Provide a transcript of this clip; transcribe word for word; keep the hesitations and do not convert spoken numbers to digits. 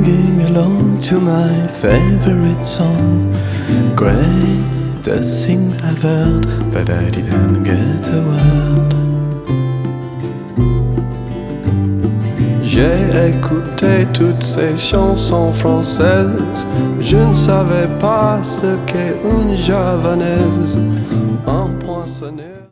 singing along to my favorite song. Greatest thing I've heard, but I didn't get a word. J'ai écouté toutes ces chansons françaises, je ne savais pas ce qu'est une javanaise. Un poinçonnet.